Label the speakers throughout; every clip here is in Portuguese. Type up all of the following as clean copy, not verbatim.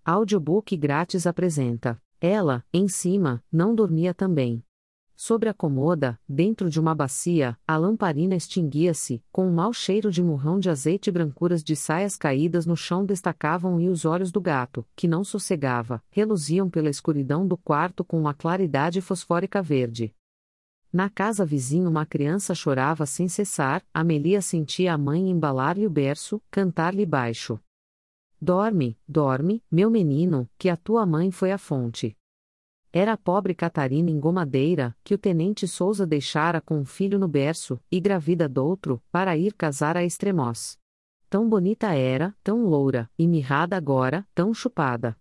Speaker 1: Audiobook grátis apresenta. Ela, em cima, não dormia também. Sobre a cômoda, dentro de uma bacia, a lamparina extinguia-se, com um mau cheiro de murrão de azeite e brancuras de saias caídas no chão destacavam e os olhos do gato, que não sossegava, reluziam pela escuridão do quarto com uma claridade fosfórica verde. Na casa vizinha uma criança chorava sem cessar, Amelia sentia a mãe embalar-lhe o berço, cantar-lhe baixo. Dorme, dorme, meu menino, que a tua mãe foi à fonte. Era a pobre Catarina engomadeira, que o tenente Souza deixara com um filho no berço, e gravida doutro, para ir casar a Estremoz. Tão bonita era, tão loura, e mirrada agora, tão chupada.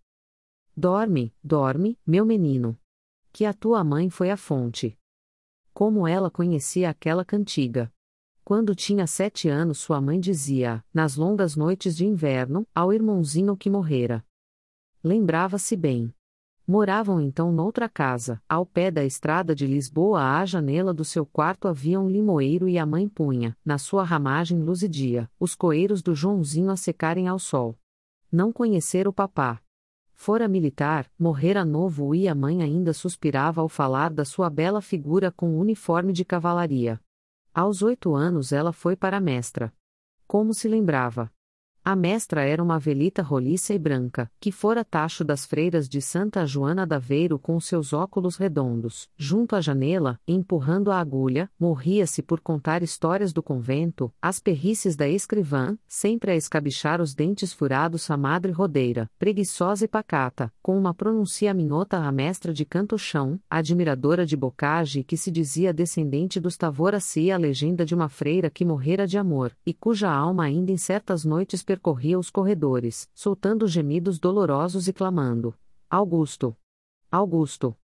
Speaker 1: Dorme, dorme, meu menino. Que a tua mãe foi à fonte. Como ela conhecia aquela cantiga. Quando tinha 7 anos sua mãe dizia, nas longas noites de inverno, ao irmãozinho que morrera. Lembrava-se bem. Moravam então noutra casa, ao pé da estrada de Lisboa. À janela do seu quarto havia um limoeiro e a mãe punha, na sua ramagem luzidia, os coeiros do Joãozinho a secarem ao sol. Não conhecera o papá. Fora militar, morrera novo e a mãe ainda suspirava ao falar da sua bela figura com uniforme de cavalaria. Aos 8 anos ela foi para a mestra. Como se lembrava? A mestra era uma velita roliça e branca, que fora tacho das freiras de Santa Joana d'Aveiro com seus óculos redondos, junto à janela, empurrando a agulha, morria-se por contar histórias do convento, as perrices da escrivã, sempre a escabichar os dentes furados a madre rodeira, preguiçosa e pacata, com uma pronuncia minhota a mestra de canto-chão, admiradora de bocage e que se dizia descendente dos Tavoraci, a legenda de uma freira que morrera de amor, e cuja alma ainda em certas noites percorria os corredores, soltando gemidos dolorosos e clamando: Augusto! Augusto!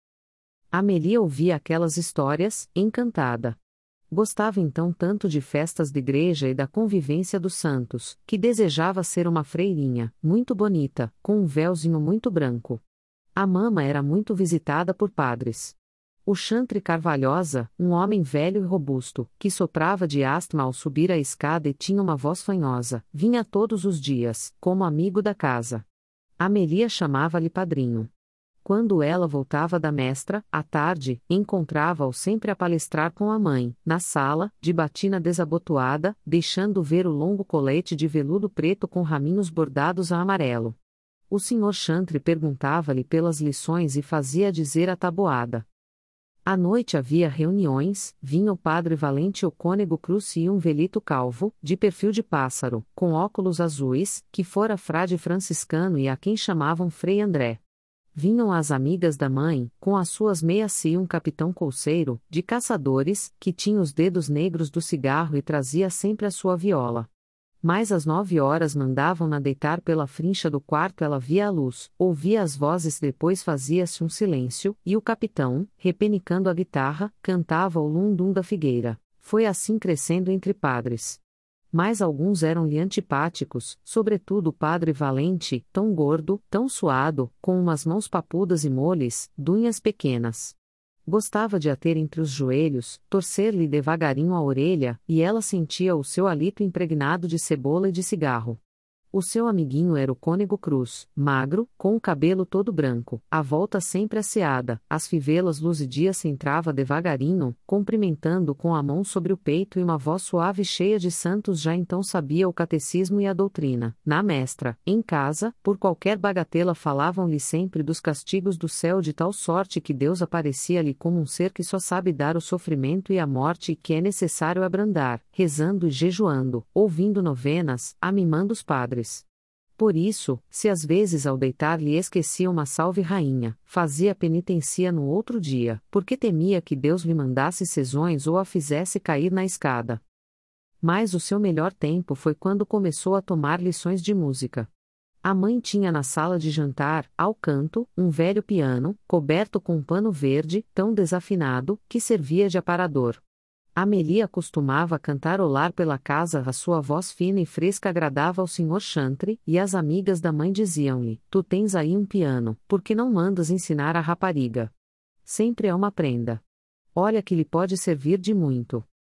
Speaker 1: Amelia ouvia aquelas histórias, encantada. Gostava então tanto de festas de igreja e da convivência dos santos, que desejava ser uma freirinha, muito bonita, com um véuzinho muito branco. A mama era muito visitada por padres. O chantre Carvalhosa, um homem velho e robusto, que soprava de asma ao subir a escada e tinha uma voz fanhosa, vinha todos os dias, como amigo da casa. Amelia chamava-lhe padrinho. Quando ela voltava da mestra, à tarde, encontrava-o sempre a palestrar com a mãe, na sala, de batina desabotoada, deixando ver o longo colete de veludo preto com raminhos bordados a amarelo. O senhor chantre perguntava-lhe pelas lições e fazia dizer a taboada. À noite havia reuniões, vinha o padre Valente Ocônego Cruz e um velito calvo, de perfil de pássaro, com óculos azuis, que fora frade franciscano e a quem chamavam Frei André. Vinham as amigas da mãe, com as suas meias e um capitão colceiro, de caçadores, que tinha os dedos negros do cigarro e trazia sempre a sua viola. Mais às 9 horas mandavam-na deitar pela frincha do quarto. Ela via a luz, ouvia as vozes, depois fazia-se um silêncio, e o capitão, repenicando a guitarra, cantava o lundum da figueira. Foi assim crescendo entre padres. Mas alguns eram-lhe antipáticos, sobretudo o padre Valente, tão gordo, tão suado, com umas mãos papudas e moles, dunhas pequenas. Gostava de a ter entre os joelhos, torcer-lhe devagarinho a orelha, e ela sentia o seu hálito impregnado de cebola e de cigarro. O seu amiguinho era o Cônego Cruz, magro, com o cabelo todo branco, a volta sempre asseada, as fivelas luzidias. Entrava devagarinho, cumprimentando com a mão sobre o peito e uma voz suave cheia de santos. Já então sabia o catecismo e a doutrina. Na mestra, em casa, por qualquer bagatela falavam-lhe sempre dos castigos do céu, de tal sorte que Deus aparecia-lhe como um ser que só sabe dar o sofrimento e a morte e que é necessário abrandar, rezando e jejuando, ouvindo novenas, amimando os padres. Por isso, se às vezes ao deitar lhe esquecia uma salve rainha, fazia penitência no outro dia, porque temia que Deus lhe mandasse sezões ou a fizesse cair na escada. Mas o seu melhor tempo foi quando começou a tomar lições de música. A mãe tinha na sala de jantar, ao canto, um velho piano, coberto com um pano verde, tão desafinado, que servia de aparador. Amelia costumava cantarolar pela casa. A sua voz fina e fresca agradava ao senhor chantre, e as amigas da mãe diziam-lhe: Tu tens aí um piano, por que não mandas ensinar a rapariga? Sempre é uma prenda. Olha que lhe pode servir de muito.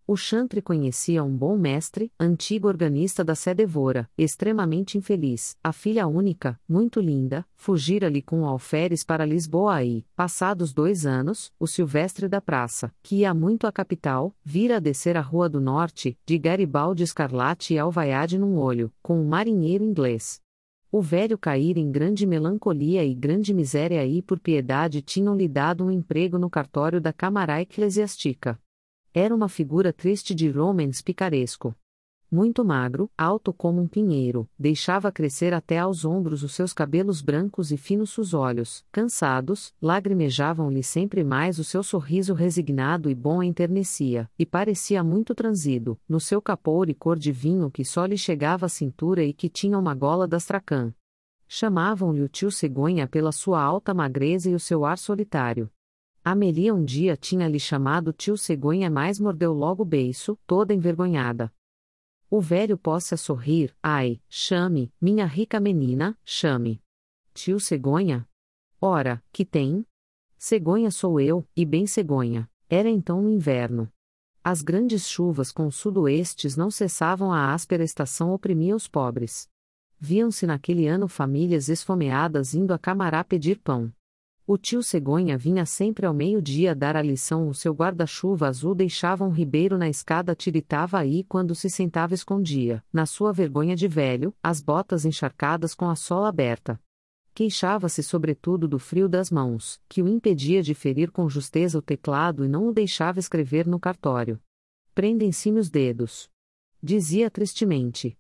Speaker 1: O chantre conhecia um bom mestre, antigo organista da Sé Devora, extremamente infeliz, a filha única, muito linda, fugira-lhe com o alferes para Lisboa e, passados 2 anos, o Silvestre da Praça, que ia muito à capital, vira a descer a Rua do Norte, de Garibaldi escarlate e alvaiade num olho, com um marinheiro inglês. O velho caíra em grande melancolia e grande miséria e por piedade tinham-lhe dado um emprego no cartório da Câmara Eclesiástica. Era uma figura triste de romance picaresco. Muito magro, alto como um pinheiro, deixava crescer até aos ombros os seus cabelos brancos e finos os olhos, cansados, lagrimejavam-lhe sempre mais o seu sorriso resignado e bom enternecia, e parecia muito transido, no seu capoure cor de vinho que só lhe chegava à cintura e que tinha uma gola de astracã. Chamavam-lhe o tio Cegonha pela sua alta magreza e o seu ar solitário. Amelia um dia tinha-lhe chamado tio Cegonha, mas mordeu logo o beiço, toda envergonhada. O velho pôs-se a sorrir, ai, chame, minha rica menina, chame. Tio Cegonha? Ora, que tem? Cegonha sou eu, e bem cegonha. Era então no inverno. As grandes chuvas com sudoestes não cessavam, a áspera estação oprimia os pobres. Viam-se naquele ano famílias esfomeadas indo a Camará pedir pão. O tio Cegonha vinha sempre ao meio-dia dar a lição, o seu guarda-chuva azul deixava um ribeiro na escada, tiritava aí quando se sentava, escondia, na sua vergonha de velho, as botas encharcadas com a sola aberta. Queixava-se sobretudo do frio das mãos, que o impedia de ferir com justeza o teclado e não o deixava escrever no cartório. Prendem-se-me os dedos. Dizia tristemente.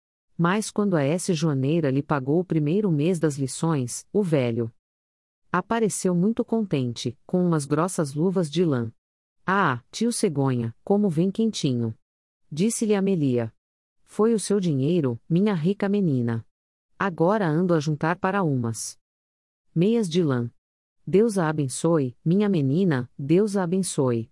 Speaker 1: Mas quando a S. Joaneira lhe pagou o primeiro mês das lições, o velho apareceu muito contente, com umas grossas luvas de lã. Ah, tio Cegonha, como vem quentinho! Disse-lhe Amelia. Foi o seu dinheiro, minha rica menina. Agora ando a juntar para umas meias de lã. Deus a abençoe, minha menina, Deus a abençoe.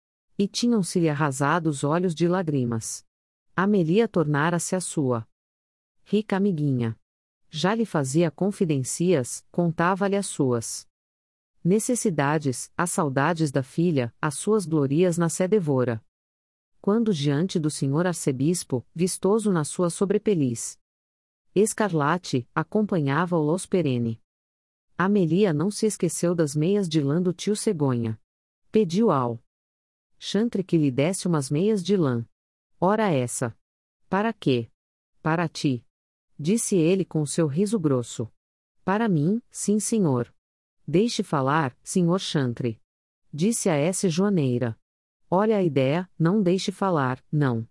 Speaker 1: E tinham-se-lhe arrasado os olhos de lágrimas. Amelia tornara-se a sua rica amiguinha. Já lhe fazia confidências, contava-lhe as suas necessidades, as saudades da filha, as suas glorias na Sé Devora. Quando diante do senhor arcebispo, vistoso na sua sobrepeliz escarlate, acompanhava-o Los Perene. Amelia não se esqueceu das meias de lã do tio Cegonha. Pediu ao chantre que lhe desse umas meias de lã. Ora essa. Para quê? Para ti. Disse ele com o seu riso grosso. Para mim, sim senhor. Deixe falar, senhor chantre. Disse a S. Joaneira. Olha a ideia, não deixe falar, não.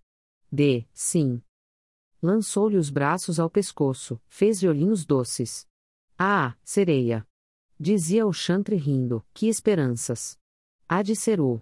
Speaker 1: Sim. Lançou-lhe os braços ao pescoço, fez-lhe olhinhos doces. Ah, sereia! Dizia o chantre rindo, que esperanças! Há de ser o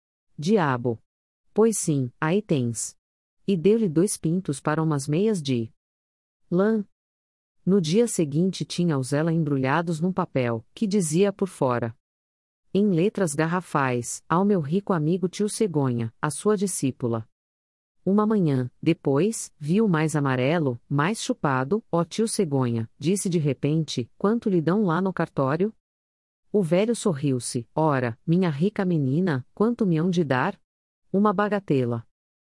Speaker 1: diabo! Pois sim, aí tens. E deu-lhe 2 pintos para umas meias de lã. No dia seguinte tinha-os ela embrulhados num papel, que dizia por fora, em letras garrafais, ao meu rico amigo tio Cegonha, a sua discípula. Uma manhã, depois, viu mais amarelo, mais chupado, ó tio Cegonha, disse de repente, quanto lhe dão lá no cartório? O velho sorriu-se, ora, minha rica menina, quanto me hão de dar? Uma bagatela.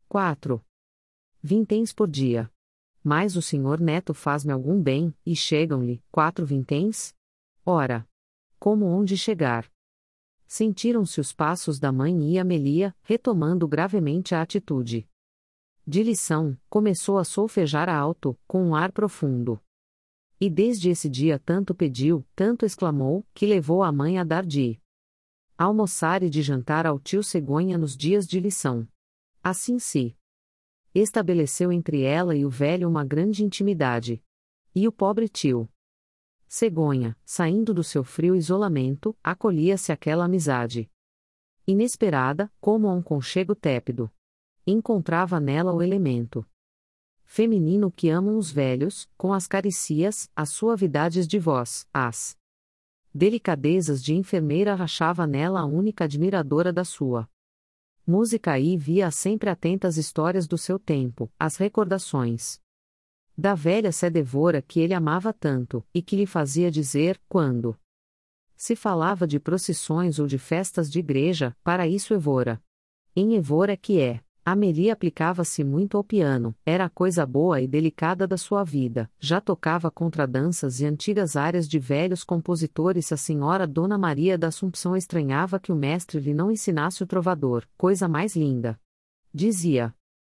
Speaker 1: 4 vinténs por dia. Mas o senhor neto faz-me algum bem, e chegam-lhe 4 vinténs? Ora! Como onde chegar? Sentiram-se os passos da mãe e Amelia, retomando gravemente a atitude de lição, começou a solfejar alto, com um ar profundo. E desde esse dia tanto pediu, tanto exclamou, que levou a mãe a dar de almoçar e de jantar ao tio Cegonha nos dias de lição. Assim se estabeleceu entre ela e o velho uma grande intimidade. E o pobre tio Cegonha, saindo do seu frio isolamento, acolhia-se àquela amizade inesperada, como a um conchego tépido. Encontrava nela o elemento feminino que amam os velhos, com as caricias, as suavidades de voz, as delicadezas de enfermeira. Achava nela a única admiradora da sua música e via sempre atenta às histórias do seu tempo, às recordações da velha Sé Devora que ele amava tanto, e que lhe fazia dizer, quando se falava de procissões ou de festas de igreja, para isso Evora. Em Evora que é Amélie aplicava-se muito ao piano, era a coisa boa e delicada da sua vida, já tocava contradanças e antigas áreas de velhos compositores. A senhora Dona Maria da Assumpção estranhava que o mestre lhe não ensinasse o trovador, coisa mais linda. Dizia.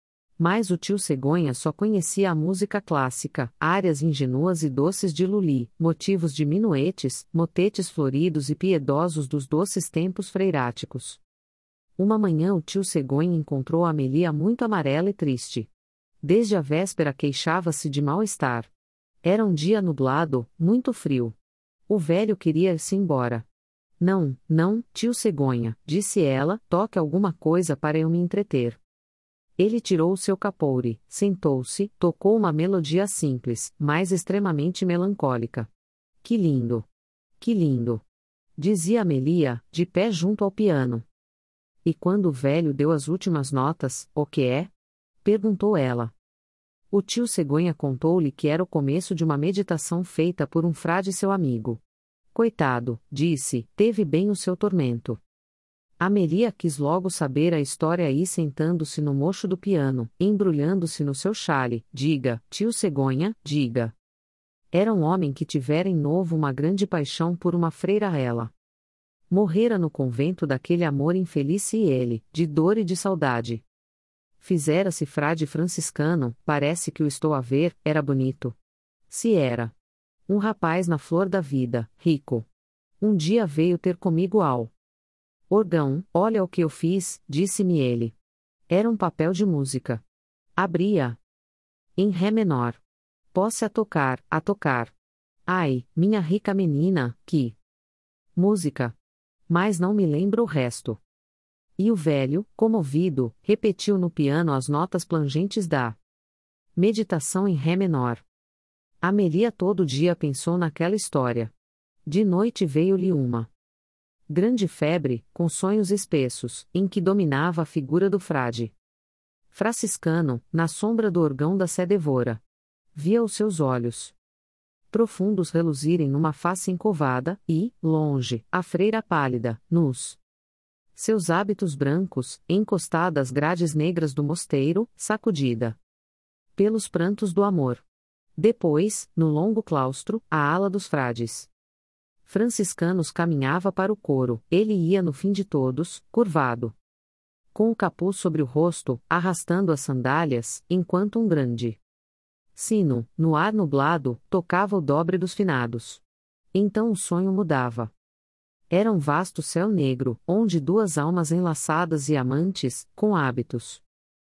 Speaker 1: Mas o tio Cegonha só conhecia a música clássica, áreas ingenuas e doces de Lully, motivos de minuetes, motetes floridos e piedosos dos doces tempos freiráticos. Uma manhã o tio Cegonha encontrou Amélie muito amarela e triste. Desde a véspera queixava-se de mal-estar. Era um dia nublado, muito frio. O velho queria ir-se embora. Não, não, tio Cegonha, disse ela, toque alguma coisa para eu me entreter. Ele tirou o seu capoure, sentou-se, tocou uma melodia simples, mas extremamente melancólica. Que lindo! Que lindo! Dizia Amélie, de pé junto ao piano. E quando o velho deu as últimas notas, o que é? Perguntou ela. O tio Cegonha contou-lhe que era o começo de uma meditação feita por um frade seu amigo. Coitado, disse, teve bem o seu tormento. Amélie quis logo saber a história e sentando-se no mocho do piano, embrulhando-se no seu chale, diga, tio Cegonha, diga. Era um homem que tivera em novo uma grande paixão por uma freira ela. Morrera no convento daquele amor infeliz e ele, de dor e de saudade. Fizera-se frade franciscano, parece que o estou a ver, era bonito. Se era. Um rapaz na flor da vida, rico. Um dia veio ter comigo ao orgão, olha o que eu fiz, disse-me ele. Era um papel de música. Abria. Em ré menor. Posse a tocar, a tocar. Ai, minha rica menina, que música! Mas não me lembro o resto. E o velho, comovido, repetiu no piano as notas plangentes da meditação em ré menor. Amélie todo dia pensou naquela história. De noite veio-lhe uma grande febre, com sonhos espessos, em que dominava a figura do frade franciscano, na sombra do orgão da Sé Devora. Via os seus olhos profundos reluzirem numa face encovada, e, longe, a freira pálida, nus. Seus hábitos brancos, encostada às grades negras do mosteiro, sacudida pelos prantos do amor. Depois, no longo claustro, a ala dos frades franciscanos caminhava para o coro, ele ia no fim de todos, curvado, com o capuz sobre o rosto, arrastando as sandálias, enquanto um grande sino, no ar nublado, tocava o dobre dos finados. Então o sonho mudava. Era um vasto céu negro, onde duas almas enlaçadas e amantes, com hábitos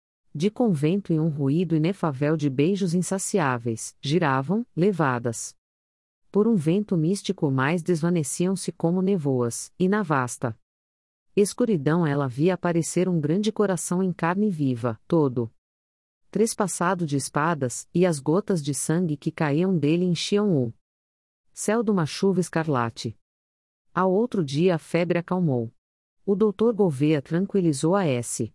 Speaker 1: de convento e um ruído inefável de beijos insaciáveis, giravam, levadas por um vento místico, mais desvaneciam-se como nevoas, e na vasta escuridão ela via aparecer um grande coração em carne viva, todo trespassado de espadas, e as gotas de sangue que caíam dele enchiam o céu de uma chuva escarlate. Ao outro dia a febre acalmou. O doutor Gouveia tranquilizou a S.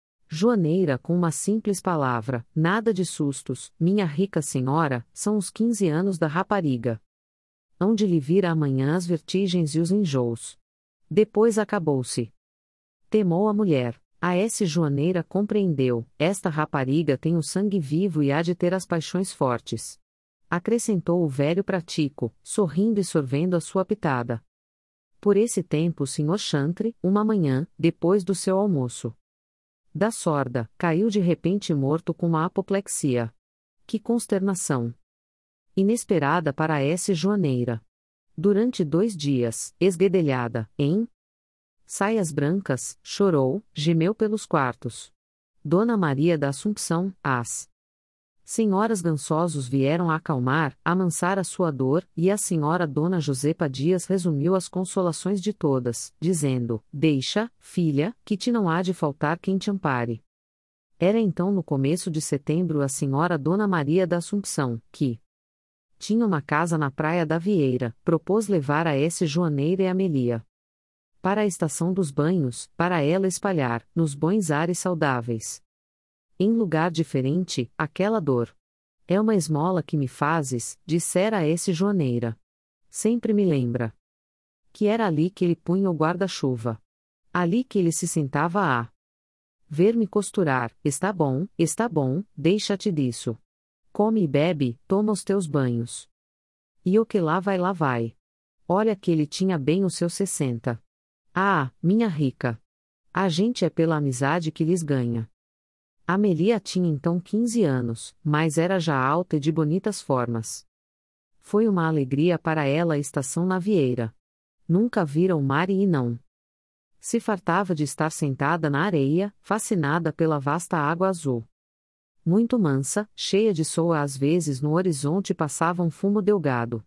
Speaker 1: Joaneira com uma simples palavra, nada de sustos, minha rica senhora, são os 15 anos da rapariga. Hão de lhe vir amanhã as vertigens e os enjoos. Depois acabou-se. Temou a mulher. A S. Joaneira compreendeu, esta rapariga tem o sangue vivo e há de ter as paixões fortes. Acrescentou o velho pratico, sorrindo e sorvendo a sua pitada. Por esse tempo o Sr. Chantre, uma manhã, depois do seu almoço da sorda, caiu de repente morto com uma apoplexia. Que consternação! Inesperada para a S. Joaneira. Durante 2 dias, esguedelhada, em saias brancas, chorou, gemeu pelos quartos. Dona Maria da Assumpção, as senhoras Gansosos vieram acalmar, amansar a sua dor, e a senhora Dona Josepa Dias resumiu as consolações de todas, dizendo, deixa, filha, que te não há de faltar quem te ampare. Era então no começo de setembro a senhora Dona Maria da Assumpção, que tinha uma casa na Praia da Vieira, propôs levar a S. Joaneira e Amélie para a estação dos banhos, para ela espalhar, nos bons ares saudáveis. Em lugar diferente, aquela dor. É uma esmola que me fazes, dissera a S. Joaneira. Sempre me lembra que era ali que ele punha o guarda-chuva. Ali que ele se sentava a Ver-me costurar, está bom, deixa-te disso. Come e bebe, toma os teus banhos. E o que lá vai. Olha que ele tinha bem os seus 60. Ah, minha rica! A gente é pela amizade que lhes ganha. Amelia tinha então 15 anos, mas era já alta e de bonitas formas. Foi uma alegria para ela a estação navieira. Nunca vira o mar e não. Se fartava de estar sentada na areia, fascinada pela vasta água azul. Muito mansa, cheia de soa, às vezes no horizonte passava um fumo delgado.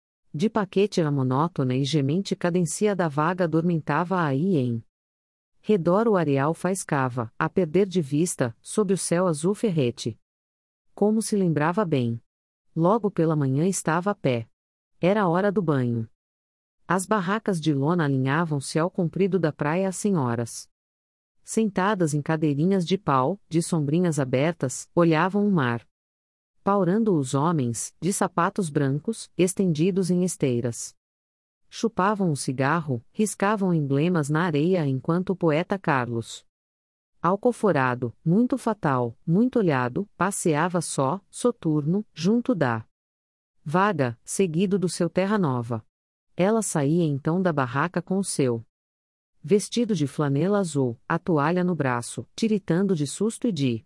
Speaker 1: De paquete era monótona e gemente cadencia da vaga adormentava aí em redor o areal faiscava, a perder de vista, sob o céu azul ferrete. Como se lembrava bem. Logo pela manhã estava a pé. Era a hora do banho. As barracas de lona alinhavam-se ao comprido da praia as senhoras. Sentadas em cadeirinhas de pau, de sombrinhas abertas, olhavam o mar. Paurando os homens, de sapatos brancos, estendidos em esteiras. Chupavam o cigarro, riscavam emblemas na areia enquanto o poeta Carlos Alcoforado, muito fatal, muito olhado, passeava só, soturno, junto da vaga, seguido do seu Terra Nova. Ela saía então da barraca com o seu vestido de flanela azul, a toalha no braço, tiritando de susto e de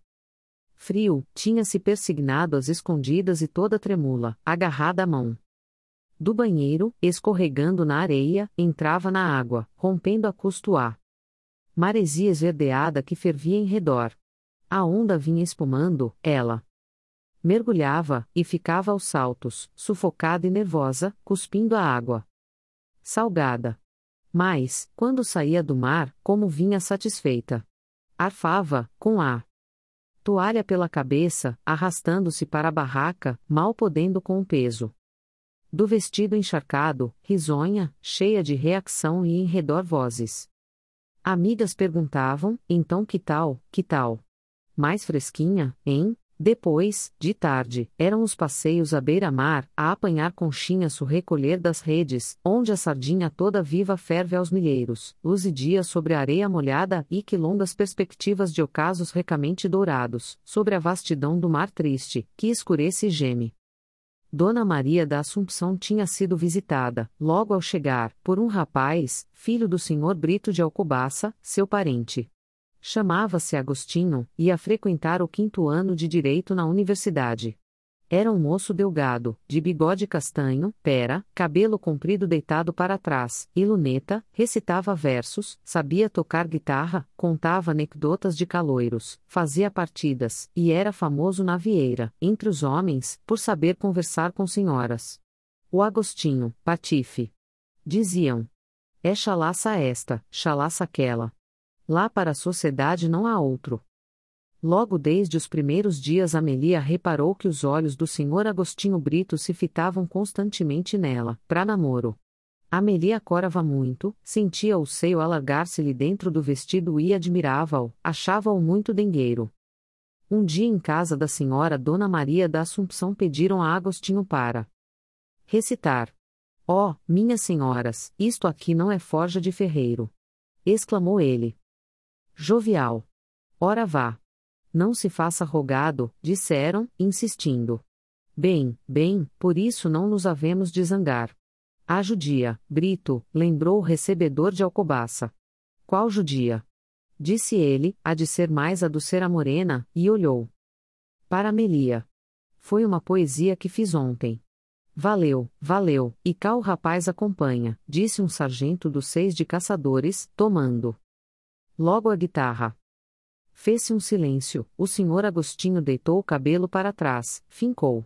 Speaker 1: frio, tinha-se persignado às escondidas e toda tremula, agarrada à mão do banheiro, escorregando na areia, entrava na água, rompendo a custo a maresia esverdeada que fervia em redor. A onda vinha espumando, ela mergulhava, e ficava aos saltos, sufocada e nervosa, cuspindo a água salgada. Mas, quando saía do mar, como vinha satisfeita. Arfava, com a toalha pela cabeça, arrastando-se para a barraca, mal podendo com o peso do vestido encharcado, risonha, cheia de reação e em redor vozes. Amigas perguntavam, então que tal? Mais fresquinha, hein? Depois, de tarde, eram os passeios à beira-mar, a apanhar conchinhas o recolher das redes, onde a sardinha toda viva ferve aos milheiros, luz e dia sobre a areia molhada e que longas perspectivas de ocasos recamente dourados, sobre a vastidão do mar triste, que escurece e geme. Dona Maria da Assumpção tinha sido visitada, logo ao chegar, por um rapaz, filho do senhor Brito de Alcobaça, seu parente. Chamava-se Agostinho, e ia frequentar o 5º ano de Direito na universidade. Era um moço delgado, de bigode castanho, pera, cabelo comprido deitado para trás, e luneta, recitava versos, sabia tocar guitarra, contava anedotas de caloiros, fazia partidas, e era famoso na vieira, entre os homens, por saber conversar com senhoras. O Agostinho, patife. Diziam. É chalaça esta, chalaça aquela. Lá para a sociedade não há outro. Logo desde os primeiros dias Amelia reparou que os olhos do senhor Agostinho Brito se fitavam constantemente nela, para namoro. Amelia corava muito, sentia o seio alargar-se-lhe dentro do vestido e admirava-o, achava-o muito dengueiro. Um dia em casa da senhora Dona Maria da Assumpção pediram a Agostinho para recitar. Oh, minhas senhoras, isto aqui não é forja de ferreiro! Exclamou ele. Jovial. Ora vá. Não se faça rogado, disseram, insistindo. Bem, por isso não nos havemos de zangar. A judia, Brito, lembrou o recebedor de Alcobaça. Qual judia? Disse ele, há de ser mais a do ser a morena, e olhou para Amelia. Foi uma poesia que fiz ontem. Valeu, e cá o rapaz acompanha, disse um sargento dos 6 de caçadores, tomando logo a guitarra. Fez-se um silêncio, o senhor Agostinho deitou o cabelo para trás, fincou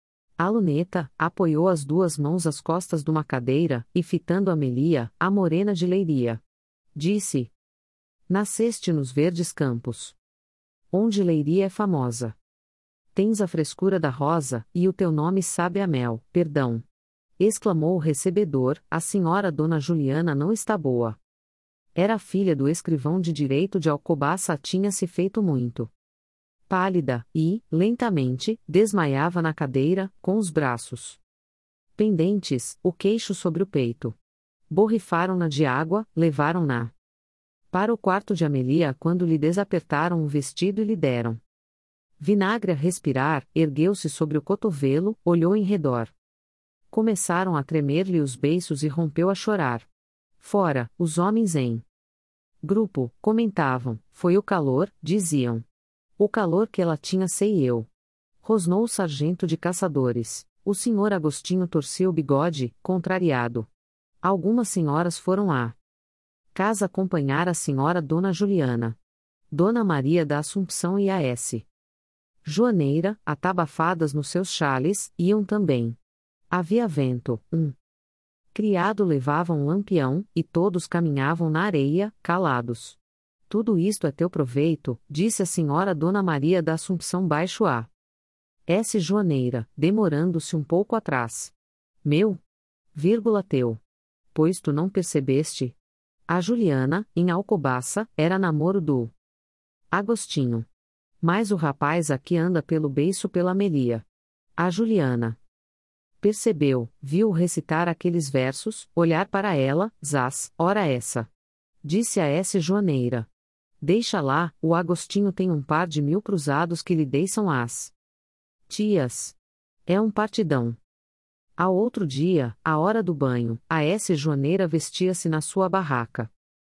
Speaker 1: a luneta, apoiou as 2 mãos às costas de uma cadeira, e fitando Amelia, a morena de Leiria, disse: Nasceste nos verdes campos, onde Leiria é famosa. Tens a frescura da rosa, e o teu nome sabe a mel, perdão. Exclamou o recebedor, a senhora Dona Juliana não está boa. Era filha do escrivão de direito de Alcobaça, tinha-se feito muito pálida, e, lentamente, desmaiava na cadeira, com os braços pendentes, o queixo sobre o peito. Borrifaram-na de água, levaram-na Para o quarto de Amelia quando lhe desapertaram o vestido e lhe deram vinagre a respirar, ergueu-se sobre o cotovelo, olhou em redor. Começaram a tremer-lhe os beiços e rompeu a chorar. Fora, os homens em grupo, comentavam, foi o calor, diziam. O calor que ela tinha sei eu. Rosnou o sargento de caçadores. O senhor Agostinho torceu o bigode, contrariado. Algumas senhoras foram à casa acompanhar a senhora Dona Juliana. Dona Maria da Assumpção e a S. Joaneira, atabafadas nos seus xales, iam também. Havia vento, criado levava um lampião, e todos caminhavam na areia, calados. Tudo isto é teu proveito, disse a senhora Dona Maria da Assumpção baixo a S. Joaneira, demorando-se um pouco atrás. Meu? Teu. Pois tu não percebeste? A Juliana, em Alcobaça, era namoro do Agostinho. Mas o rapaz aqui anda pelo beiço pela Amelia. A Juliana percebeu, viu recitar aqueles versos, olhar para ela, zás, ora essa. Disse a S. Joaneira. Deixa lá, o Agostinho tem um par de 1000 cruzados que lhe deixam as tias. É um partidão. Ao outro dia, à hora do banho, a S. Joaneira vestia-se na sua barraca.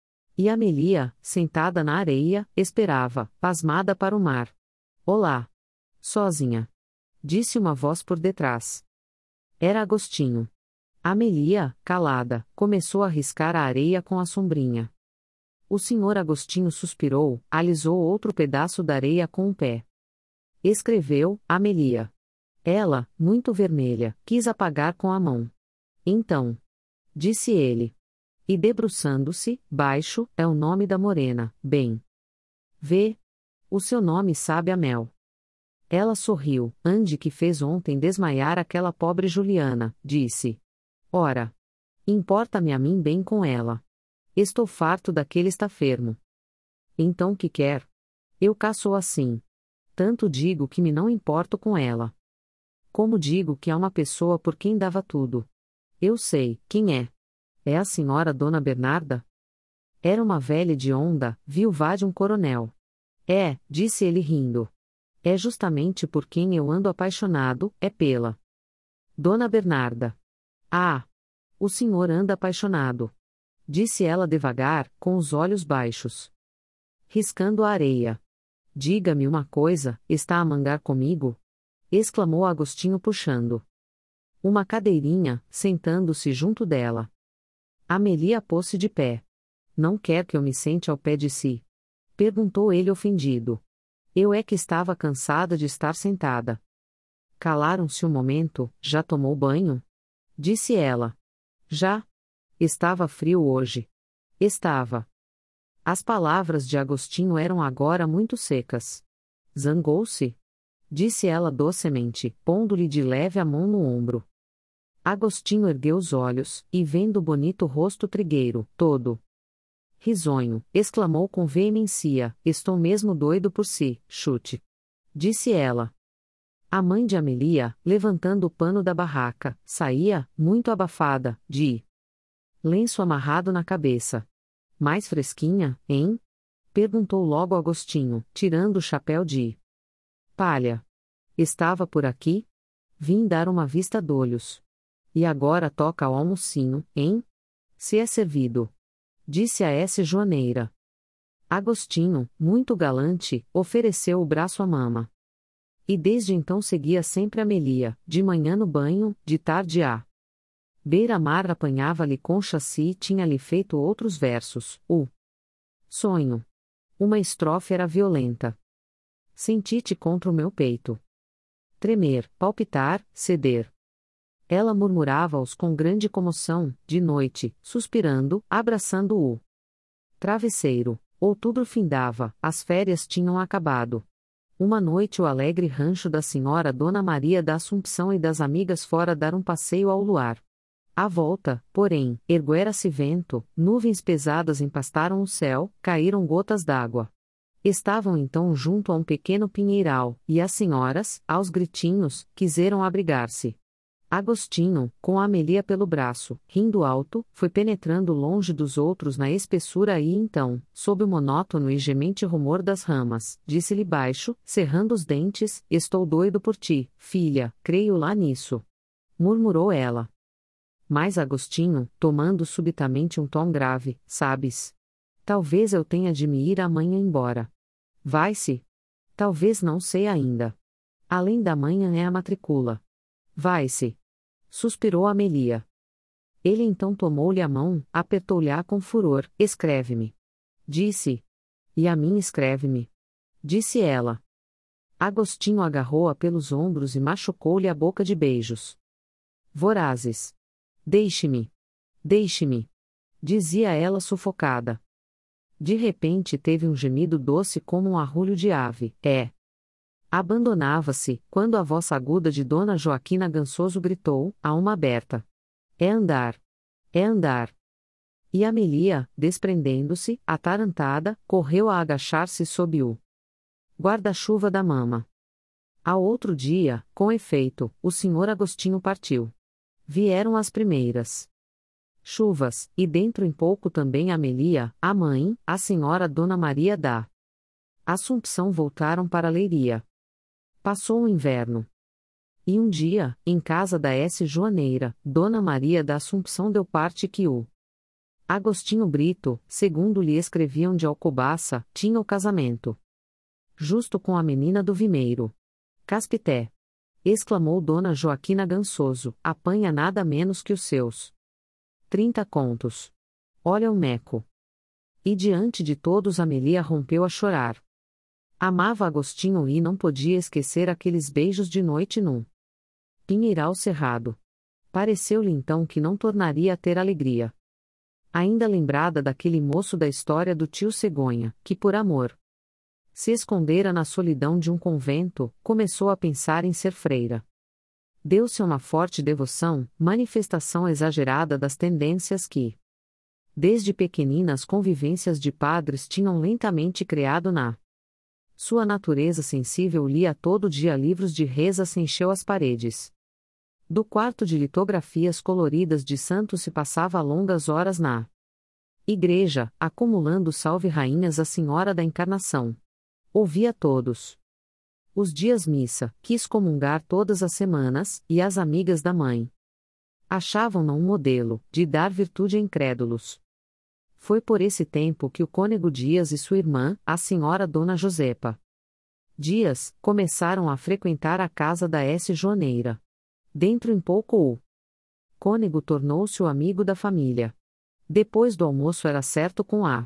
Speaker 1: E Amelia, sentada na areia, esperava, pasmada para o mar. Olá! Sozinha! Disse uma voz por detrás. Era Agostinho. Amelia, calada, começou a riscar a areia com a sombrinha. O senhor Agostinho suspirou, alisou outro pedaço da areia com o pé. Escreveu, Amelia. Ela, muito vermelha, quis apagar com a mão. Então, disse ele. E debruçando-se, baixo, é o nome da morena, bem. Vê. O seu nome sabe a mel. Ela sorriu, ande que fez ontem desmaiar aquela pobre Juliana, disse. Ora. Importa-me a mim bem com ela. Estou farto daquele estafermo. Então que quer? Eu cá sou assim. Tanto digo que me não importo com ela. Como digo que há uma pessoa por quem dava tudo. Eu sei, quem é? É a senhora Dona Bernarda? Era uma velha hedionda, viúva de um coronel. É, disse ele rindo. É justamente por quem eu ando apaixonado, é pela Dona Bernarda. Ah! O senhor anda apaixonado. Disse ela devagar, com os olhos baixos. Riscando a areia. Diga-me uma coisa, está a mangar comigo? Exclamou Agostinho puxando uma cadeirinha, sentando-se junto dela. Amelia pôs-se de pé. Não quer que eu me sente ao pé de si? Perguntou ele ofendido. Eu é que estava cansada de estar sentada. Calaram-se um momento, já tomou banho? Disse ela. Já. Estava frio hoje. Estava. As palavras de Agostinho eram agora muito secas. Zangou-se? Disse ela docemente, pondo-lhe de leve a mão no ombro. Agostinho ergueu os olhos, e vendo o bonito rosto trigueiro, todo risonho, exclamou com veemência, estou mesmo doido por si, chute. Disse ela. A mãe de Amelia, levantando o pano da barraca, saía, muito abafada, de lenço amarrado na cabeça. Mais fresquinha, hein? Perguntou logo Agostinho, tirando o chapéu de palha. Estava por aqui? Vim dar uma vista d'olhos. E agora toca ao almocinho, hein? Se é servido. Disse a S. Joaneira. Agostinho, muito galante, ofereceu o braço à mama. E desde então seguia sempre Amelia, de manhã no banho, de tarde à beira-mar apanhava-lhe com chassi e tinha-lhe feito outros versos, o sonho. Uma estrofe era violenta. Senti-te contra o meu peito. Tremer, palpitar, ceder. Ela murmurava-os com grande comoção, de noite, suspirando, abraçando o travesseiro. Outubro findava, as férias tinham acabado. Uma noite o alegre rancho da senhora Dona Maria da Assumpção e das amigas fora dar um passeio ao luar. À volta, porém, erguera-se vento, nuvens pesadas empastaram o céu, caíram gotas d'água. Estavam então junto a um pequeno pinheiral, e as senhoras, aos gritinhos, quiseram abrigar-se. Agostinho, com Amelia pelo braço, rindo alto, foi penetrando longe dos outros na espessura e então, sob o monótono e gemente rumor das ramas, disse-lhe baixo, cerrando os dentes: estou doido por ti, filha, creio lá nisso. Murmurou ela. Mas Agostinho, tomando subitamente um tom grave: sabes? Talvez eu tenha de me ir amanhã embora. Vai-se? Talvez não sei ainda. Além da manhã é a matricula. Vai-se. Suspirou Amelia. Ele então tomou-lhe a mão, apertou-lhe-a com furor: escreve-me. Disse. E a mim escreve-me. Disse ela. Agostinho agarrou-a pelos ombros e machucou-lhe a boca de beijos vorazes. Deixe-me. Deixe-me. Dizia ela sufocada. De repente teve um gemido doce como um arrulho de ave. Abandonava-se, quando a voz aguda de Dona Joaquina Gansoso gritou, a uma aberta: é andar! É andar! E Amelia, desprendendo-se, atarantada, correu a agachar-se sob o guarda-chuva da mama. Ao outro dia, com efeito, o senhor Agostinho partiu. Vieram as primeiras chuvas, e dentro em pouco também Amelia, a mãe, a senhora Dona Maria da Assumpção voltaram para Leiria. Passou o inverno. E um dia, em casa da S. Joaneira, Dona Maria da Assumpção deu parte que o Agostinho Brito, segundo lhe escreviam de Alcobaça, tinha o casamento justo com a menina do Vimeiro. Caspité! Exclamou Dona Joaquina Gansoso: apanha nada menos que os seus 30 contos. Olha o meco. E diante de todos Amelia rompeu a chorar. Amava Agostinho e não podia esquecer aqueles beijos de noite num pinheiral cerrado. Pareceu-lhe então que não tornaria a ter alegria. Ainda lembrada daquele moço da história do tio Cegonha, que por amor se escondera na solidão de um convento, começou a pensar em ser freira. Deu-se uma forte devoção, manifestação exagerada das tendências que, desde pequeninas convivências de padres tinham lentamente criado na sua natureza sensível. Lia todo dia livros de reza, se encheu as paredes do quarto de litografias coloridas de santos, se passava longas horas na igreja, acumulando salve rainhas à Senhora da Encarnação. Ouvia todos os dias missa, quis comungar todas as semanas, e as amigas da mãe achavam-na um modelo de dar virtude a incrédulos. Foi por esse tempo que o cônego Dias e sua irmã, a senhora Dona Josepa Dias, começaram a frequentar a casa da S. Joaneira. Dentro em pouco o cônego tornou-se o amigo da família. Depois do almoço era certo com a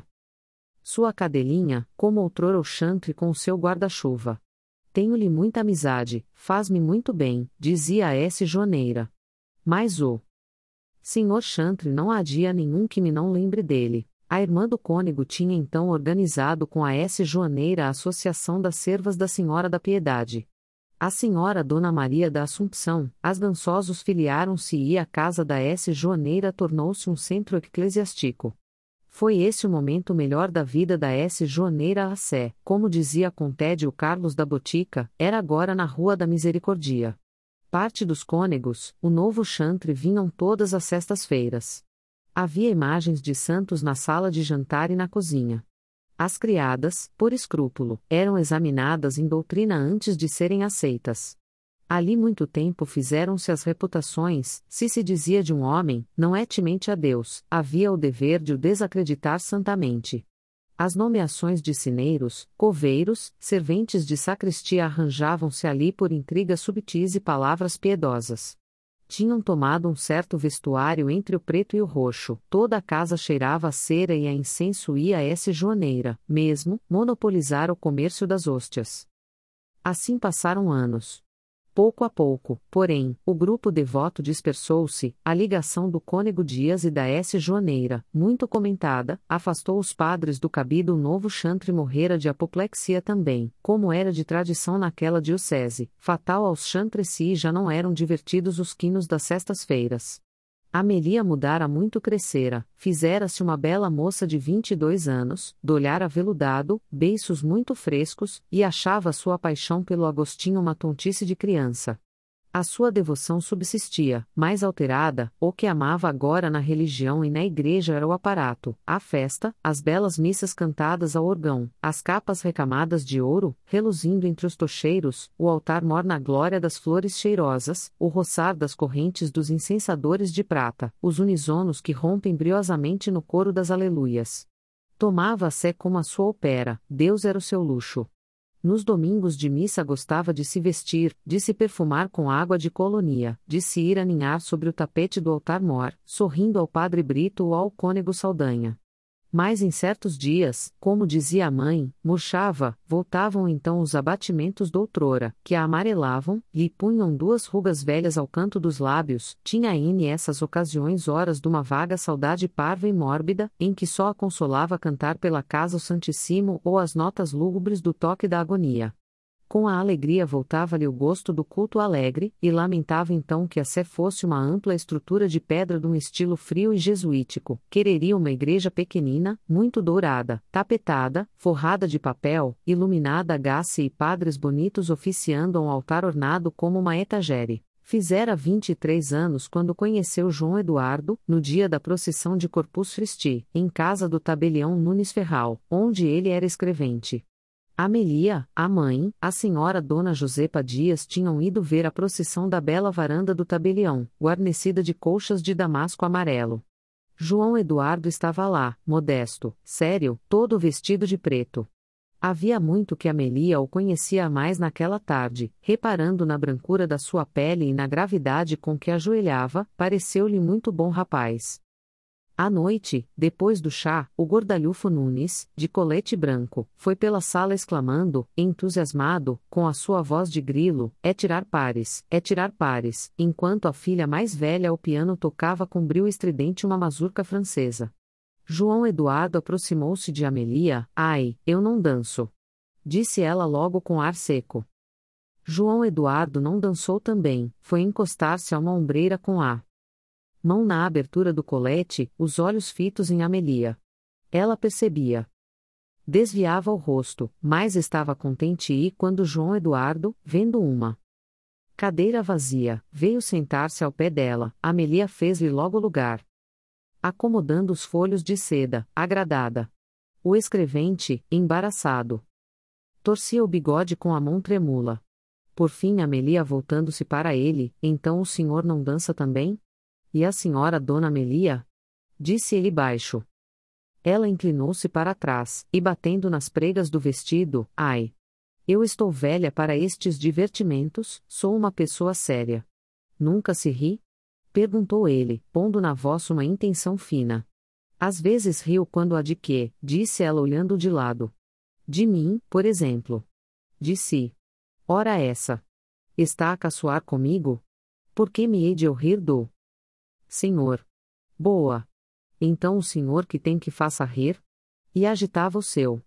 Speaker 1: sua cadelinha, como outrora o chantre com o seu guarda-chuva. Tenho-lhe muita amizade, faz-me muito bem, dizia a S. Joaneira. Mas o senhor chantre não há dia nenhum que me não lembre dele. A irmã do cônego tinha então organizado com a S. Joaneira a Associação das Servas da Senhora da Piedade. A senhora Dona Maria da Assumpção, as Gansosos filiaram-se e a casa da S. Joaneira tornou-se um centro eclesiástico. Foi esse o momento melhor da vida da S. Joaneira. A Sé, como dizia com tédio Carlos da Botica, era agora na Rua da Misericórdia. Parte dos cônegos, o novo chantre, vinham todas as sextas-feiras. Havia imagens de santos na sala de jantar e na cozinha. As criadas, por escrúpulo, eram examinadas em doutrina antes de serem aceitas. Ali muito tempo fizeram-se as reputações. Se dizia de um homem, não é temente a Deus, havia o dever de o desacreditar santamente. As nomeações de sineiros, coveiros, serventes de sacristia arranjavam-se ali por intrigas subtis e palavras piedosas. Tinham tomado um certo vestuário entre o preto e o roxo, toda a casa cheirava a cera e a incenso, e a S. Joaneira, mesmo, monopolizar o comércio das hóstias. Assim passaram anos. Pouco a pouco, porém, o grupo devoto dispersou-se, a ligação do cônego Dias e da S. Joaneira, muito comentada, afastou os padres do cabido. O novo chantre morrera de apoplexia também, como era de tradição naquela diocese, fatal aos chantres se já não eram divertidos os quinos das sextas-feiras. Amelia mudara muito, crescera, fizera-se uma bela moça de 22 anos, d'olhar aveludado, beiços muito frescos, e achava sua paixão pelo Agostinho uma tontice de criança. A sua devoção subsistia, mais alterada, o que amava agora na religião e na igreja era o aparato, a festa, as belas missas cantadas ao orgão, as capas recamadas de ouro, reluzindo entre os tocheiros, o altar mor na glória das flores cheirosas, o roçar das correntes dos incensadores de prata, os unisonos que rompem briosamente no coro das aleluias. Tomava a sé como a sua ópera, Deus era o seu luxo. Nos domingos de missa gostava de se vestir, de se perfumar com água de colonia, de se ir aninhar sobre o tapete do altar-mor, sorrindo ao padre Brito ou ao cônego Saldanha. Mas em certos dias, como dizia a mãe, murchava, voltavam então os abatimentos doutrora, que a amarelavam, lhe punham duas rugas velhas ao canto dos lábios, tinha N essas ocasiões horas de uma vaga saudade parva e mórbida, em que só a consolava cantar pela casa o Santíssimo ou as notas lúgubres do toque da agonia. Com a alegria voltava-lhe o gosto do culto alegre, e lamentava então que a sé fosse uma ampla estrutura de pedra de um estilo frio e jesuítico, quereria uma igreja pequenina, muito dourada, tapetada, forrada de papel, iluminada a gaze e padres bonitos oficiando a um altar ornado como uma etagere. Fizera 23 anos quando conheceu João Eduardo, no dia da procissão de Corpus Christi, em casa do tabelião Nunes Ferral, onde ele era escrevente. Amelia, a mãe, a senhora Dona Josepa Dias tinham ido ver a procissão da bela varanda do tabelião, guarnecida de colchas de damasco amarelo. João Eduardo estava lá, modesto, sério, todo vestido de preto. Havia muito que Amelia o conhecia mais naquela tarde, reparando na brancura da sua pele e na gravidade com que ajoelhava, pareceu-lhe muito bom rapaz. À noite, depois do chá, o gordalhufo Nunes, de colete branco, foi pela sala exclamando, entusiasmado, com a sua voz de grilo, é tirar pares, enquanto a filha mais velha ao piano tocava com brio estridente uma mazurca francesa. João Eduardo aproximou-se de Amelia, ai, eu não danço. Disse ela logo com ar seco. João Eduardo não dançou também, foi encostar-se a uma ombreira com a mão na abertura do colete, os olhos fitos em Amelia. Ela percebia. Desviava o rosto, mas estava contente e quando João Eduardo, vendo uma cadeira vazia, veio sentar-se ao pé dela, Amelia fez-lhe logo lugar. Acomodando os folhos de seda, agradada. O escrevente, embaraçado, torcia o bigode com a mão tremula. Por fim Amelia voltando-se para ele, então o senhor não dança também? E a senhora Dona Amelia? Disse ele baixo. Ela inclinou-se para trás, e batendo nas pregas do vestido, ai! Eu estou velha para estes divertimentos, sou uma pessoa séria. Nunca se ri? Perguntou ele, pondo na voz uma intenção fina. Às vezes rio quando há de quê, disse ela olhando de lado. De mim, por exemplo. De si. Ora essa. Está a caçoar comigo? Por que me hei de eu rir do senhor? Boa. Então o senhor que tem que faça rir? E agitava o seu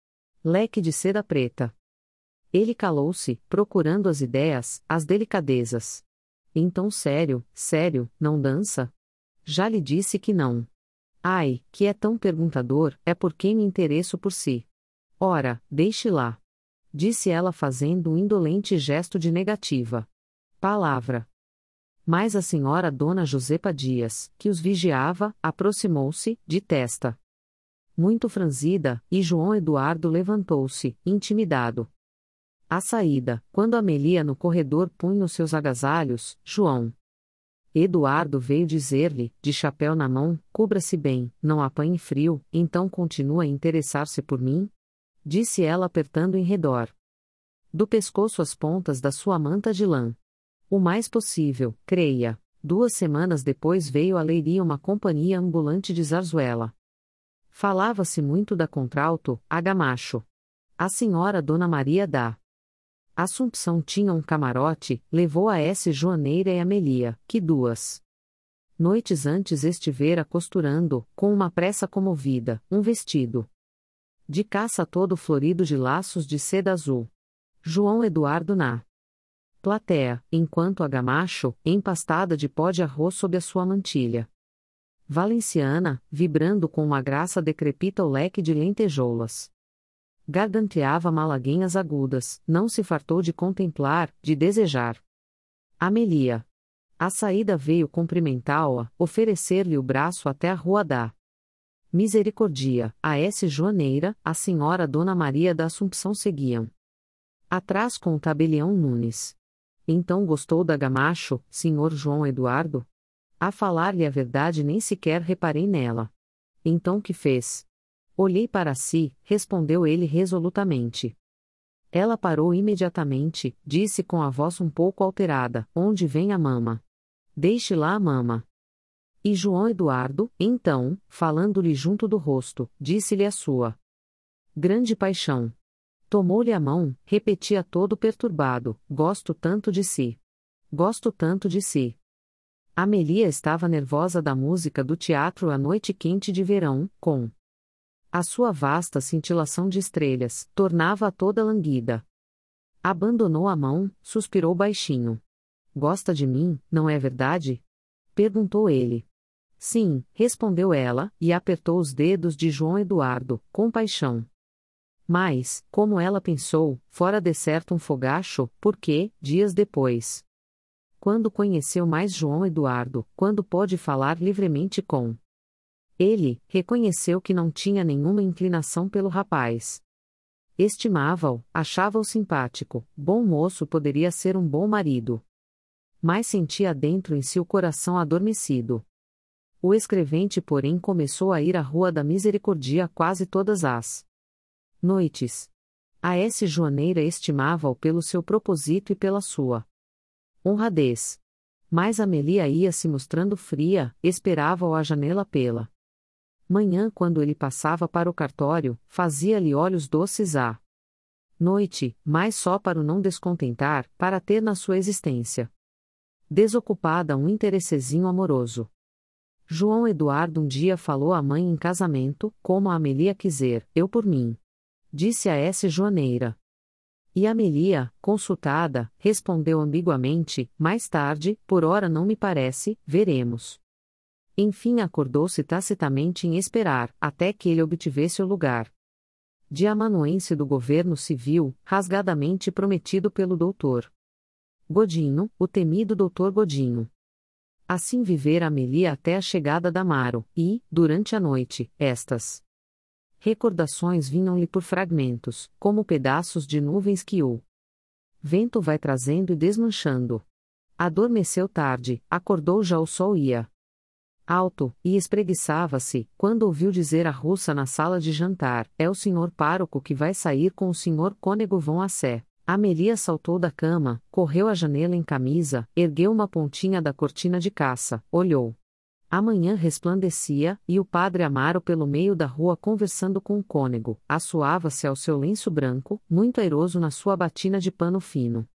Speaker 1: leque de seda preta. Ele calou-se, procurando as ideias, as delicadezas. Então sério, não dança? Já lhe disse que não. Ai, que é tão perguntador, é porque me interesso por si. Ora, deixe lá. Disse ela fazendo um indolente gesto de negativa. Palavra. Mas a senhora Dona Josepa Dias, que os vigiava, aproximou-se, de testa muito franzida, e João Eduardo levantou-se, intimidado. À saída, quando Amelia no corredor punha os seus agasalhos, João Eduardo veio dizer-lhe, de chapéu na mão, cubra-se bem, não apanhe frio, então continua a interessar-se por mim? Disse ela apertando em redor do pescoço as pontas da sua manta de lã. O mais possível, creia. 2 semanas depois veio à leiria uma companhia ambulante de zarzuela. Falava-se muito da contralto, a Gamacho. A senhora Dona Maria da Assumpção tinha um camarote, levou a S. Joaneira e Amelia, que 2 noites antes estivera costurando, com uma pressa comovida, um vestido de caça todo florido de laços de seda azul. João Eduardo na platéia, enquanto a Gamacho, empastada de pó de arroz sob a sua mantilha valenciana, vibrando com uma graça decrepita o leque de lentejoulas. Garganteava malaguinhas agudas, não se fartou de contemplar, de desejar. Amelia. À saída veio cumprimentá-la, oferecer-lhe o braço até a rua da Misericórdia. A S. Joaneira, a senhora Dona Maria da Assumpção seguiam atrás com o tabelião Nunes. Então gostou da Gamacho, senhor João Eduardo? A falar-lhe a verdade nem sequer reparei nela. Então que fez? Olhei para si, respondeu ele resolutamente. Ela parou imediatamente, disse com a voz um pouco alterada: onde vem a mama? Deixe lá a mama. E João Eduardo, então, falando-lhe junto do rosto, disse-lhe a sua grande paixão. Tomou-lhe a mão, repetia todo perturbado: gosto tanto de si. Gosto tanto de si. Amelia estava nervosa da música do teatro A Noite Quente de Verão, com a sua vasta cintilação de estrelas, tornava-a toda languida. Abandonou a mão, suspirou baixinho. Gosta de mim, não é verdade? Perguntou ele. Sim, respondeu ela, e apertou os dedos de João Eduardo, com paixão. Mas, como ela pensou, fora decerto um fogacho, porque, dias depois, quando conheceu mais João Eduardo, quando pôde falar livremente com ele, reconheceu que não tinha nenhuma inclinação pelo rapaz. Estimava-o, achava-o simpático, bom moço, poderia ser um bom marido. Mas sentia dentro em si o coração adormecido. O escrevente, porém, começou a ir à Rua da Misericórdia quase todas as noites. A S. Joaneira estimava-o pelo seu propósito e pela sua honradez. Mas Amelia ia se mostrando fria, esperava-o à janela pela manhã, quando ele passava para o cartório, fazia-lhe olhos doces à noite, mas só para o não descontentar, para ter na sua existência desocupada um interessezinho amoroso. João Eduardo um dia falou à mãe em casamento, como a Amelia quiser, eu por mim. Disse a S. Joaneira. E Amelia, consultada, respondeu ambiguamente, mais tarde, por ora não me parece, veremos. Enfim acordou-se tacitamente em esperar, até que ele obtivesse o lugar de amanuense do governo civil, rasgadamente prometido pelo doutor Godinho, o temido doutor Godinho. Assim vivera Amelia até a chegada da Amaro, e, durante a noite, estas recordações vinham-lhe por fragmentos, como pedaços de nuvens que o vento vai trazendo e desmanchando. Adormeceu tarde, acordou já o sol ia alto, e espreguiçava-se, quando ouviu dizer a russa na sala de jantar: é o senhor pároco que vai sair com o senhor cônego vão a sé. Amelia saltou da cama, correu à janela em camisa, ergueu uma pontinha da cortina de caça, olhou. A manhã resplandecia, e o padre Amaro pelo meio da rua conversando com o cônego, assoava-se ao seu lenço branco, muito airoso na sua batina de pano fino.